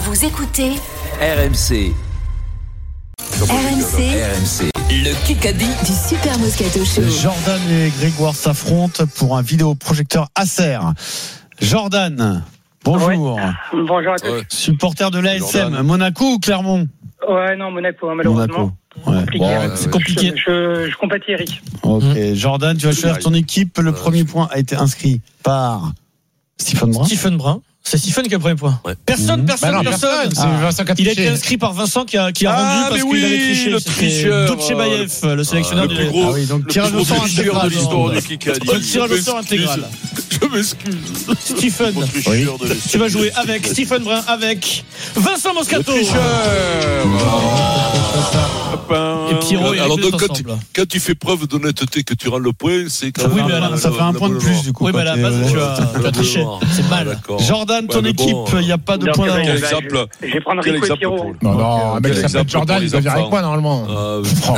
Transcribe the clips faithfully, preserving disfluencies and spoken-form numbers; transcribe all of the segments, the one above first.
Vous écoutez R M C. R M C. R M C. Le Kikadi du Super Moscato Show. Jordan et Grégoire s'affrontent pour un vidéoprojecteur Acer. Jordan, bonjour. Ouais. Bonjour à tous. Ouais. Supporter de l'A S M, Jordan. Monaco ou Clermont? Ouais, non, Monaco, hein, malheureusement. Monaco. Ouais. Compliqué. Bon, Ouais. c'est compliqué. Je, je, je compatis Eric. Ok, Mmh. Jordan, tu vas choisir ton équipe. Le premier point a été inscrit par Stephen Brun. Stephen Brun. C'est Stephen qui a le premier point. Ouais. Personne, Mmh. personne, Bah non, personne. personne, c'est Ah. Vincent qui a Il a triché. été inscrit par Vincent qui a, qui a Ah, rendu parce mais qu'il oui, avait triché. le C'était tricheur. Dutchebaev, le sélectionneur le du plus gros, Ah oui, donc le plus tirage au gros sort tricheur intégral. de l'histoire du Kikadi. Le tirage au sort intégral. Je m'excuse. Stephen, Mon tricheur de l'histoire. tu vas jouer avec Stephen Brun, avec Vincent Le Moscato. tricheur. Et Pierrot et Alors Eric donc, quand tu, ensemble. quand tu fais preuve d'honnêteté que tu rends le point, c'est quand Oui, même mais alors, Ça fait un point de plus du coup. Oui, mais à la base, tu as, tu as triché. C'est mal. D'accord. Jordan, ton Ouais, mais équipe, bon, il n'y a pas de Donc, point euh, Quel d'avance. bah, exemple je, je vais prendre Quel Rico et exemple Pierrot. pour- Non, non, un mec Quel qui s'appelle exemple Jordan, pour il doit les dire avec enfants. quoi normalement Ah, Oh.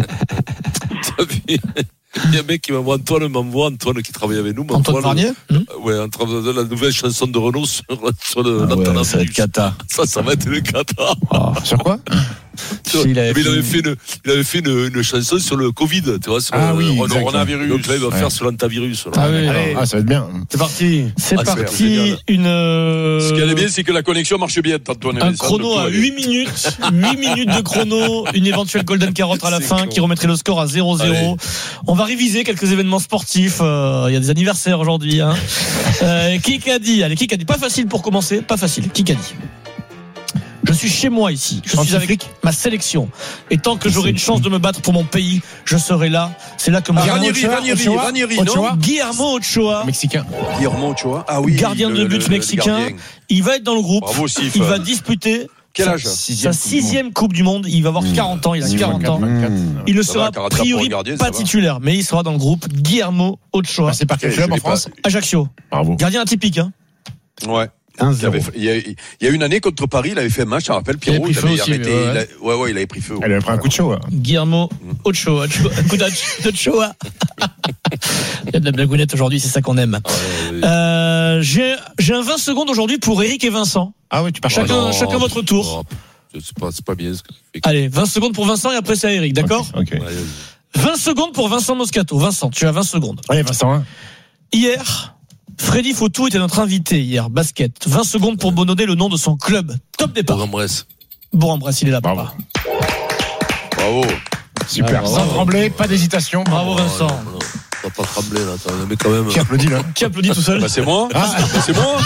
t'as vu Il y a un mec qui m'envoie Antoine, m'envoie Antoine qui travaille avec nous. Antoine Varnier. Euh, Ouais, en train de la nouvelle chanson de Renault sur, sur le Ah ouais, l'antenne ça va être plus. cata. Ça, ça va être le cata. Sur quoi Si, il avait Mais il avait fait- fait une, il avait fait une, une chanson sur le Covid, tu vois, sur Ah le oui, Renault- exact. coronavirus. Donc là, il va Ouais. faire sur l'antavirus. là. Ah oui. Allez. Ah, ça va être bien. C'est parti. C'est Ah, c'est parti. génial. Une. euh, Ce qui est bien, c'est que la connexion marche bien, Antoine. Un chrono à huit minutes, huit minutes de chrono, une éventuelle golden carotte à la C'est fin con. qui remettrait le score à zéro zéro. Allez. On va réviser quelques événements sportifs, euh, il y a des anniversaires aujourd'hui. Hein. Euh, Kikadi, allez Kikadi, pas facile pour commencer, pas facile, Kikadi. Je suis chez moi ici, je suis avec ma sélection. Et tant que j'aurai une chance de me battre pour mon pays, je serai là. C'est là que mon Ranieri, Ranieri, Ochoa, Ranieri, Ochoa. non Guillermo Ochoa, Mexicain. Guillermo Ochoa. Ah oui. gardien le- de le- but le mexicain, gardien. il va être dans le groupe. Bravo, Sif. Il va disputer Quel sa, âge sa sixième Coupe du Monde. Il va avoir quarante ans. Il a quarante ans. Mmh. Il ne Ça sera va, quarante ans pour priori un gardien, pas ça va. titulaire, mais il sera dans le groupe. Guillermo Ochoa, C'est par quel Je club en l'ai pas. France Ajaccio. Bravo. Gardien atypique. Hein. Ouais. un Il y, zéro. avait- il y a, il y a une année contre Paris, il avait fait un match, je me rappelle, Pierrot. pris Il feu avait aussi, arrêté. ouais. il a- Ouais, ouais, il avait pris feu. Elle avait pris un coup de chaud. hein. Guillermo Ochoa. Ochoa. Un coup d'Ach- d'Ochoa. Il y a de la blagounette aujourd'hui, c'est ça qu'on aime. Ouais, Euh, j'ai, j'ai un vingt secondes aujourd'hui pour Eric et Vincent. Ah oui, tu pars Chacun- non, chacun votre tour. non, C'est pas, c'est pas bien ce que tu fais. Allez, vingt secondes pour Vincent et après c'est à Eric, d'accord? Ok. Ouais, vingt secondes pour Vincent Moscato. Vincent, tu as vingt secondes. Allez, Vincent. hein. Hier, Freddy Fautou était notre invité hier, basket. vingt secondes pour donner le nom de son club. Top départ. Bourg-en-Bresse. Bourg-en-Bresse, il est là, Bravo. papa. Bravo. Super. Ah, Sans bravo. trembler, pas d'hésitation. Bravo Vincent. Non, non, T'as pas tremblé là, t'as- mais quand même. Qui applaudit là Qui applaudit tout seul? Bah, c'est moi. Ah. Bah, c'est moi.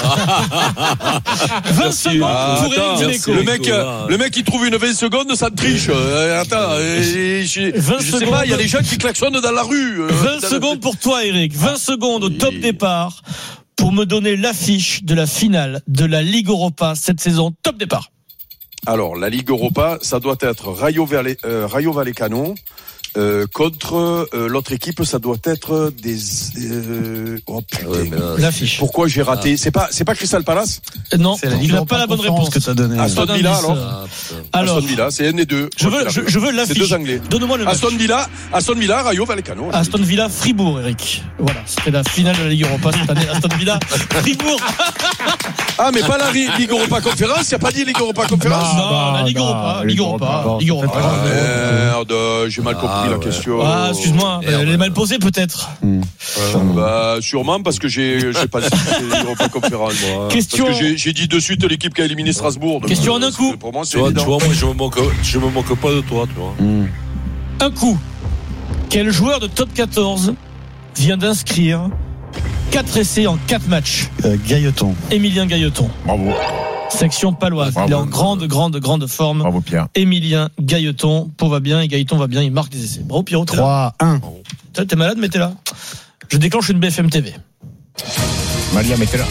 vingt Merci. secondes Ah, pour attends, Eric merci. Dimeco. le mec, euh, le mec, il trouve une vingt secondes, ça triche. Euh, attends, euh, je, je, vingt je sais secondes. pas, il y a des gens qui klaxonnent dans la rue. euh, vingt dans secondes le- pour toi, Eric. vingt secondes au Oui. top départ pour me donner l'affiche de la finale de la Ligue Europa cette saison. Top départ. Alors, la Ligue Europa, ça doit être Rayo, Valle- euh, Rayo Vallecano. Euh, contre euh, l'autre équipe, ça doit être des. Euh, oh putain. Ouais, mais là, L'affiche. Pourquoi j'ai raté C'est pas, c'est pas Crystal Palace. Euh, Non, C'est la tu Ligue n'as Europa pas la bonne Conférence réponse. que t'as donné. Aston Pas Villa, d'indice. alors. ah, putain. Alors, Aston Villa, c'est un des deux. je veux, je, je veux C'est l'affiche. deux Anglais. Donne-moi le match. Aston Villa, Aston Villa, Rayo Vallecano. Aston Villa, Fribourg, Eric. Voilà, c'était la finale de la Ligue Europa cette année. Aston Villa, Fribourg. Ah, mais pas la Ri- Ligue Europa Conférence. Il n'y a pas dit Ligue Europa Conférence. Non, bah, la Ligue bah, Europa, Ligue Ligue Europa, Europa. Ligue Europa. Ah, merde, j'ai mal compris Ah, la ouais. question. Ah, excuse-moi, Merde. elle est mal posée peut-être. Bah, sûrement parce que j'ai, j'ai pas dit que c'était Ligue Europa Conférence. moi. Question- Parce que j'ai, j'ai dit de suite l'équipe qui a éliminé Strasbourg. Donc, Question en un euh, coup. Pour moi, c'est Tu vois, tu évident. vois, moi, je me moque, je me moque pas de toi, tu vois. Un coup. Quel joueur de top quatorze vient d'inscrire quatre essais en quatre matchs? Euh, Gailleton. Émilien Gailleton. Bravo. Section paloise. Bravo. Il est en grande, grande, grande forme. Bravo, Pierre. Émilien Gailleton. Pau va bien et Gailleton va bien. Il marque des essais. Bravo Pierrot. T'es là trois un. T'es t'es malade, mais t'es là. Je déclenche une B F M T V. Malia, mettez-la.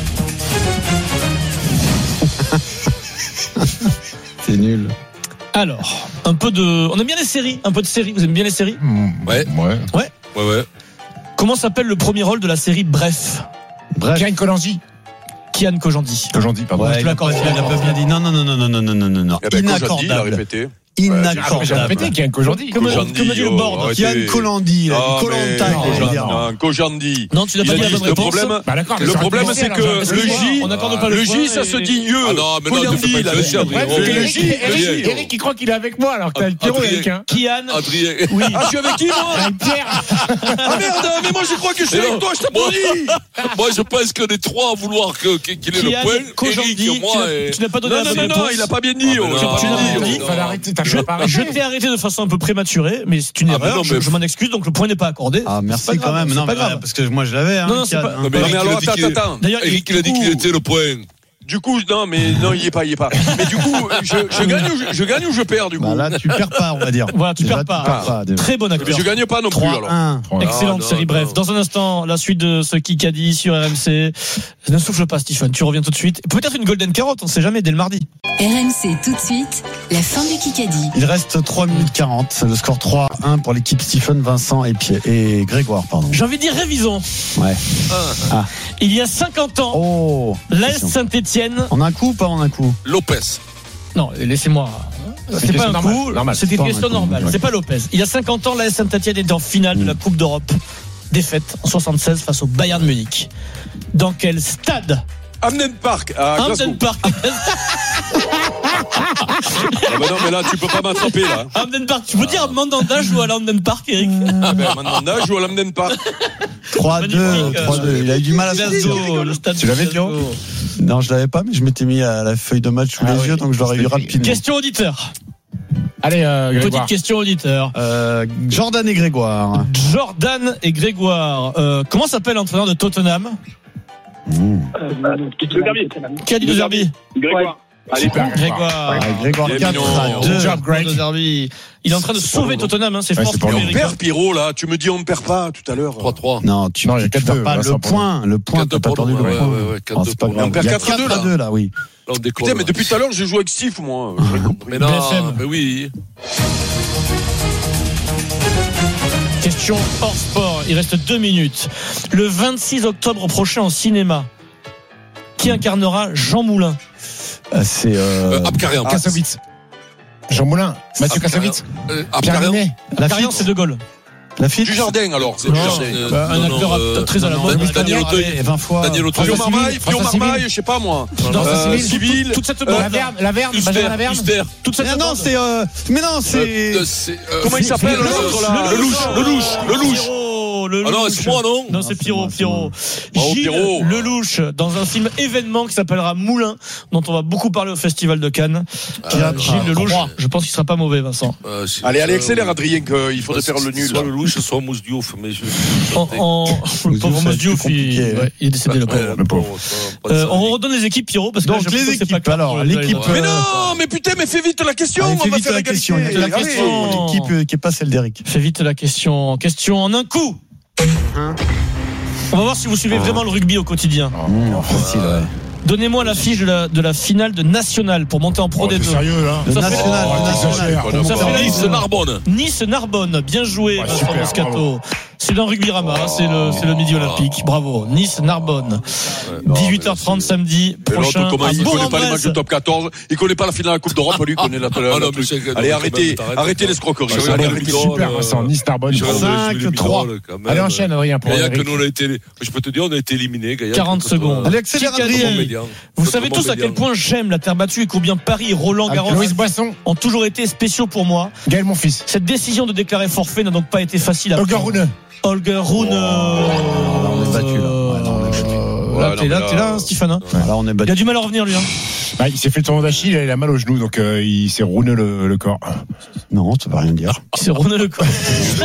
C'est nul. Alors, un peu de. On aime bien les séries. Un peu de séries. Vous aimez bien les séries? Mmh, Ouais. Ouais. Ouais, ouais. Comment s'appelle le premier rôle de la série Bref? Bref. Kian Kolanzi. Kian Kojandi. Que j'en dis, pardon. Ouais, je l'accorde. Il a pas bien dit. Non, non, non, non, non, non, non, non, non. Eh ben, Kojandi, il a Inaccordable. répété. J'ai inaccordable. répété qu'il y a un qu'aujourd'hui. Comme, Kojandi, comme a dit le oh, board. arrêtez. Yann Colandi, Ah, Colanta, mais- je veux dire. Non, Kojandi. Non, tu n'as Il pas a dit la dit bonne le réponse. problème. Bah d'accord, mais Le sur problème, un c'est alors, que j'ai- le Excuse-moi, J, on n'accorde pas le le point J, ça et- se dit mieux. Ah non, mais non, Kojandi, tu fais il pas a le dit. J, Adrien. Ouais, Oh, c'est que le Eric, J, le J. Eric, Eric, il croit qu'il est avec moi alors que t'as le Pierrot Adrien. avec un. Kian. Adrien. Oui. Ah, je suis avec qui, moi? Avec Pierre. Ah merde, mais moi je crois que je suis Mais avec non. toi, je t'applaudis. Moi, je pense qu'on est trois à vouloir que- qu'il ait le Kian, point. Kojandi, Eric, moi tu n'as- et... tu n'as pas donné Non, la non, bonne non, non, réponse. il a pas bien dit. Ah, oh, mais j'ai non, pas tu bien l'as dit. pas oh. dit. Il fallait arrêter, t'as Je, pas je arrêté. t'ai arrêté de façon un peu prématurée, mais c'est une Ah, mais erreur. non, je mais- je m'en excuse, donc le point n'est pas accordé. Ah, C'est merci pas quand grave, même. c'est Non, pas mais, grave. parce que moi je l'avais. Hein, Non, non, c'est Kian, pas- hein. Non, mais Non, Eric, mais il a alors, dit attends, qu'il est- attends. D'ailleurs, Eric, il a dit du qu'il coup- était le point. Du coup, non, mais non, il est pas, il est pas. Mais du coup, je, je gagne ou je, je gagne ou je perds du coup. Bah là, tu perds pas, on va dire. Voilà, tu Déjà, perds pas. perds pas. déjà. Très bon Mais acteur. je gagne pas non plus trois alors. un. Excellente Ah, non, série. Bref, non. dans un instant, la suite de ce Kikadi sur R M C. Ne souffle pas, Stephen. Tu reviens tout de suite. Peut-être une golden carotte, on ne sait jamais, dès le mardi. R M C tout de suite, la fin du Kikadi. Il reste trois minutes quarante. Le score trois un pour l'équipe Stephen, Vincent et, Pierre, et Grégoire. Pardon. J'ai envie de dire révisons. Ouais. Ah. Il y a cinquante ans, Oh. l'A S Saint-Etienne. En un coup ou pas en un coup? Lopez. Non, laissez-moi. une C'est pas question un normale, coup, normale. c'était une Pas un question coup, normale. ouais. C'est pas Lopez. Il y a cinquante ans, l'A S Saint-Etienne était en finale de la Coupe d'Europe. Défaite en soixante-seize face au Bayern de Munich. Dans quel stade? Hamden Park à Glasgow. Hamden Park. Ah bah non, mais là, tu peux pas m'attraper là. Hamden Park. Tu peux dire Mandanda joue à l'Hamden Park, Eric? Ah ben maintenant, là, je joue à l'Hamden Park. trois deux. Magnifique. trois deux. Il a eu du mal à sortir. Glasgow, le stade Tu de l'avais, Glasgow. Pierrot Non, je l'avais pas, mais je m'étais mis à la feuille de match sous Ah les oui. yeux, donc je l'aurais eu rapidement. Question auditeur. Allez, euh, Petite Grégoire. question auditeur. Euh, Jordan et Grégoire. Jordan et Grégoire. Euh, comment s'appelle l'entraîneur de Tottenham? Mmh. Qui a dit de Zerbi? Grégoire. Super, Grégoire. Ah, Grégoire Mais quatre non. à Good deux. job, Greg. De Zerbi. Il est en train de sauver Tottenham, hein, c'est Ouais, fort c'est pour pas lui, long. On Eric. perd Pierrot là. Tu me dis on ne perd pas tout à l'heure. trois trois. Non, tu Non, il y a tu quatre perds deux, pas là, le ça, pour point. Le point, quatre t'as deux pas pour perdu nous, le ouais, point. ouais, ouais, quatre Ah, deux c'est pas pour grave. nous. On perd Il y a quatre à deux, quatre à deux là, oui. Là, on décolle. Putain, mais depuis tout à l'heure, je joue avec Steve, moi. J'ai compris. Mais non, B F M. mais oui. Question hors sport. Il reste deux minutes. Le vingt-six octobre prochain au cinéma, qui incarnera Jean Moulin? Euh, C'est euh, Euh, Abkarian. Kassovitz. Jean Moulin. Mathieu Kassovitz. Euh, Pierre Abkarian. Ninet. la Carrière, fille. c'est De Gaulle. La fille. Du jardin alors. C'est Non, du jardin. euh, Bah, un non, acteur non, euh, très à la Non, mode. non, Daniel Daniel Auteuil. Auteuil, vingt fois. Daniel Auteuil. Fio François Marmaille, Civil, Fio François Marmaille, Civil. je sais pas moi. Non, Euh, ça, c'est Civil. Toute cette Euh, bande. La Verne, la Verne, Huster, Benjamin Laverne. Huster. Toute cette Mais non, bande. c'est. euh, Mais non, c'est. Euh, c'est, euh, Comment il s'appelle Le l'autre là louche, Le louche, le louche, le louche. Pierrot, le Ah non, louche. c'est moi, non Non, c'est c'est Pierrot, moi, c'est Pierrot. Bravo, Gilles Pierrot. Lelouch, dans un film événement qui s'appellera Moulin, dont on va beaucoup parler au Festival de Cannes. Euh, Ah, Gilles ah, Lelouch, trois. je pense qu'il sera pas mauvais, Vincent. Euh, c'est- Allez, allez, euh, accélère, Adrien, qu'il faudrait faire le nul. Soit là. le louche, soit Mousse Diouf. Mais je. En, en, le pauvre ça va être Diouf, plus il, compliqué. ouais, il est décédé, le pauvre. Ouais, le pauvre, ça, pas de Euh, ça. on redonne les équipes, Pierrot, parce que Donc, là, j'ai les l'impression que c'est équipes, pas clair alors, pour le- l'équipe, les- Mais Euh, non, mais putain, mais fais vite la question. Allez, On fais va vite faire la la question. question. La Allez. question. L'équipe euh, qui est pas celle d'Eric. Fais vite la question. Question en un coup. On va voir si vous suivez vraiment le rugby au quotidien. Mmh, facile, ouais. Donnez-moi l'affiche de la, de la finale de National pour monter en Pro Oh, D t'es deux. sérieux, là? Le Ça fait- national, Oh, le national. t'exagères. Ça fait Nice, Narbonne. Nice-Narbonne, bien joué, Ouais, Vincent super, Moscato. bravo. C'est dans Rugby Rama, c'est le, c'est le midi olympique. Bravo. Nice-Narbonne. dix-huit heures trente samedi Mais l'autre, prochain. comment à il connaît pas les Bourg-en-Bresse. matchs du top quatorze, il connaît pas la finale de la Coupe d'Europe, lui, il connaît la, la, Ah non, la mais truc. c'est que- Allez, non, arrêtez, quand même, arrêtez t'arrêtes. l'escroquerie. Ouais, Allez, ouais, arrêtez. ouais. Super, Vincent. Nice, Narbonne. cinq, trois. Allez, enchaîne, Adrien, pour Il y a que Eric. nous, on a été, je peux te dire, on a été éliminés. Gaillard, quarante contre- secondes. Allez, accélère, Qui gagne Adrien. Montbéliard. Vous Contre savez tous à quel Montbéliard. point j'aime la terre battue et combien Paris et Roland Garros Louis Boisson, ont toujours été spéciaux pour moi. Gaël, mon fils. Cette décision de déclarer forfait n'a donc pas été facile à Holger prendre. Rune. Holger Rune. on est battu, là. Ouais, non, on est battu. Euh, Ouais, là, non, t'es mais là, là, t'es là, hein, Stephen. hein. Là, on est Il battu. a du mal à revenir, lui. Hein. Bah, il s'est fait le tournoi d'Achille, il a mal au genou, donc euh, il s'est roulé le, le corps. Non, ça veut rien dire. C'est Rune le corps.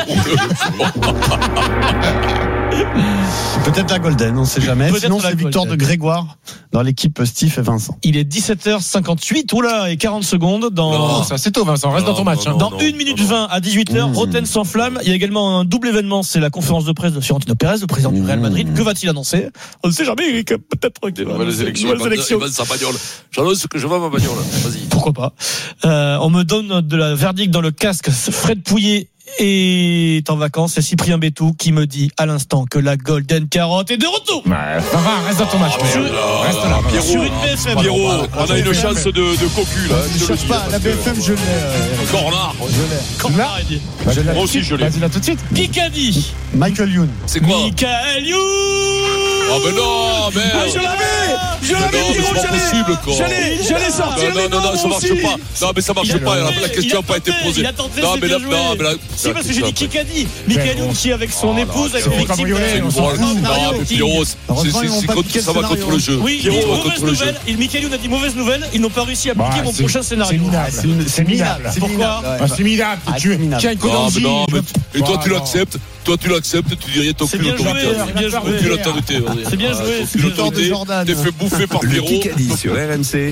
Peut-être la Golden, on sait jamais. Peut-être Sinon, la c'est victoire de Golden. Grégoire dans l'équipe Steve et Vincent. Il est dix-sept heures cinquante-huit. Oula, et quarante secondes dans. Non. Ça, c'est tôt, Vincent. Reste Non, dans ton non, match. hein. non. Dans une minute non. vingt à dix-huit heures, Mmh. Roten s'enflamme. Il y a également un double événement, c'est la conférence de presse de Fiorentino Pérez, le président du Real Madrid. Mmh. Que va-t-il annoncer? On ne sait jamais, Eric. Peut-être que Nouvelles élections. nouvelles élections. Il va sa bagnole. J'annonce que je vais à ma bagnole. Vas-y. Pourquoi pas. Euh, on me donne de la verdict dans le casque. Fred Pouillet est en vacances. C'est Cyprien Bétou qui me dit à l'instant que la Golden Carotte est de retour. Ouais, ça va, reste dans ton match. Oh Pierrot. là là, Reste là. Pierrot. Sur une B F M. Pierrot, on a une chance de, de cocu là. Je cherche pas, la B F M, je l'ai. euh, Cornard. Je l'ai. Cornard, il dit. Je l'ai. Moi aussi je l'ai. Vas-y là tout de suite. Kikadi. Michael Youn. C'est quoi? Michael Youn. Ah mais non, mais. Ah, je l'avais. Je Mais l'avais, non, mais Pierrot, c'est pas j'allais- possible quoi. J'allais, j'allais sortir Non, les non, non, noms, non, ça moi marche aussi. pas. Non, mais ça marche Il a pas. La, tenté, la question il a n'a pas été tenté, posée. il a tenté, Non, c'est mais là, bien joué. non, mais là. Si, parce que j'ai dit Kikadi. Michael Youn qui est avec son Oh là, épouse, avec c'est Félix bon, Sipler. cambriolé, on s'en Non, fout. mais Pierrot, c'est- Heureusement, c'est- ils n'ont c'est pas contre- piqué le ça va scénario. contre le jeu. Oui, il Pierrot dit va mauvaise contre le jeu. nouvelle. Et Michael Youn a dit mauvaise nouvelle. Ils n'ont pas réussi à appliquer Bah, mon c'est- prochain C'est scénario. minable. C'est minable. C'est Pourquoi minable, ouais. Ah, C'est minable. Ah, Tu c'est minable. tiens une Ah, mais Kodanji. non, mais- Et toi, Ah, tu non. l'acceptes. Toi, tu l'acceptes. Tu dis rien. T'as C'est aucune bien joué, autorité. c'est bien joué. Aucune autorité. C'est bien joué, c'est Aucune bien joué. autorité. Jordan. T'es fait bouffer par Le Pierrot. Kikadi sur R M C.